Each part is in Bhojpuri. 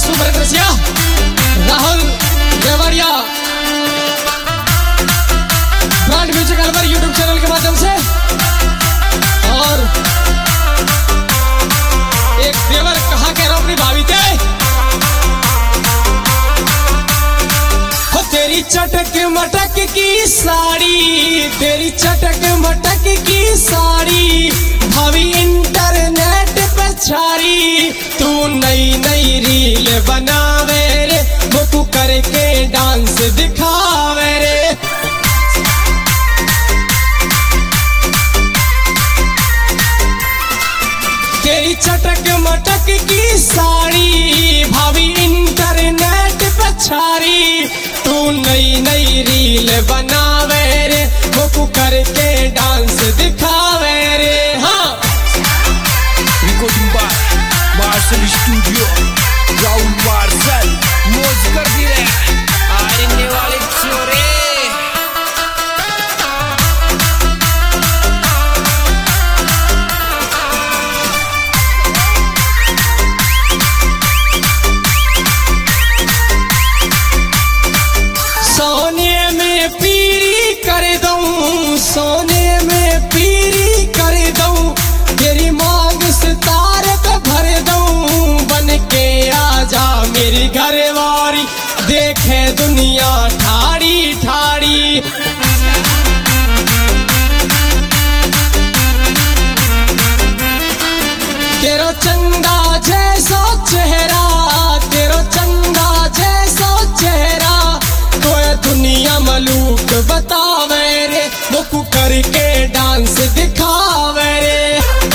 सुपर रसिया Rahul Deoria brand music Alwar YouTube channel के माध्यम से, और एक देवर कहा कह रहा अपनी भाभी के, तेरी चटक मटक की साड़ी, तेरी चटक मटक की साड़ी, भाभी इंटरनेट पे छाड़ी, तू नई नई रील बनावे रे, वो करके डांस दिखावे रे। तेरी चटक मटक की साड़ी, भाभी इंटरनेट पे छाड़ी, तू नई नई रील बनावे रे, वो करके डांस दिखावे रे। हाँ, recording by Marshal studio, Rahul Marshal मौज कर दी रे आने वाले चोरे। सोने में पीरी कर दूं, सोने में पीरी कर दूं, तेरी मांग सितार पे भर दूं, बन के आजा मेरी घरवारी, देखे दुनिया ठाड़ी ठाड़ी। तेरो चंदा जैसा चेहरा, तेरो चंदा जैसा चेहरा, तो दुनिया मलूक बतावे रे, वो करके डांस दिखावे रे।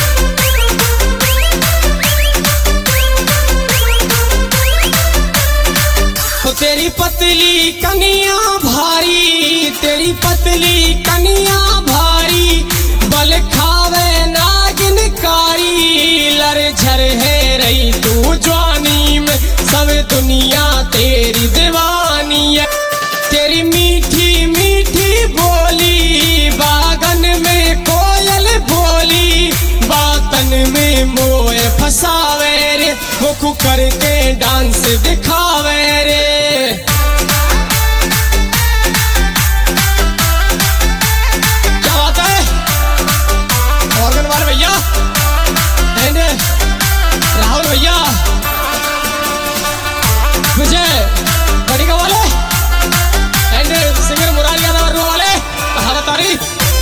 तो तेरी पतली कनिया भारी, तेरी पतली कनिया भारी, बल खावे नागिन कारी, लर झर है रही तू जवानी में, सब दुनिया तेरी दीवानी है। तेरी मीठी मीठी बोली, बागन में कोयल बोली, बातन में मोए फसावे रे, वो करके डांस दिखावे रे। क्या बात है ऑर्गन वाले भैया एंड राहुल भैया, विजय बड़ी का वाले एंड सिंगर मुरारी यादव वाले, कहा बता रही।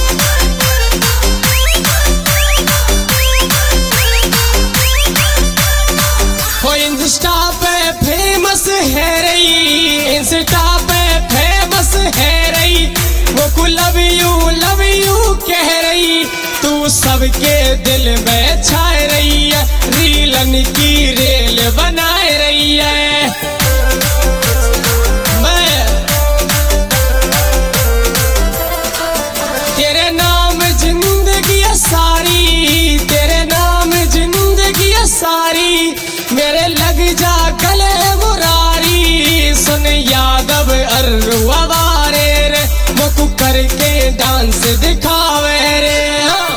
वो इंस्टा पे फेमस है रही, इंस्टा पे फेमस है रही, वो लव यू कह रही, तू सबके दिल में छाए रही है, रीलन की रेल बनाए रही है। मैं तेरे नाम जिंदगी सारी, तेरे नाम जिंदगी सारी, मेरे लग जा गले मुरारी, सुन यादव अरुआवारे रे, वो करके डांस दिखावे रे। हाँ,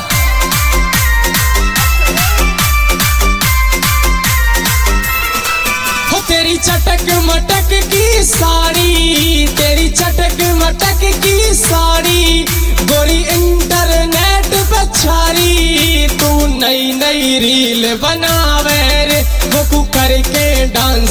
हो तेरी चटक मटक की साड़ी, तेरी चटक मटक की साड़ी, गोरी इंटरनेट पे छाड़ी, तू नई नई रील बनावे रे, वो करके डांस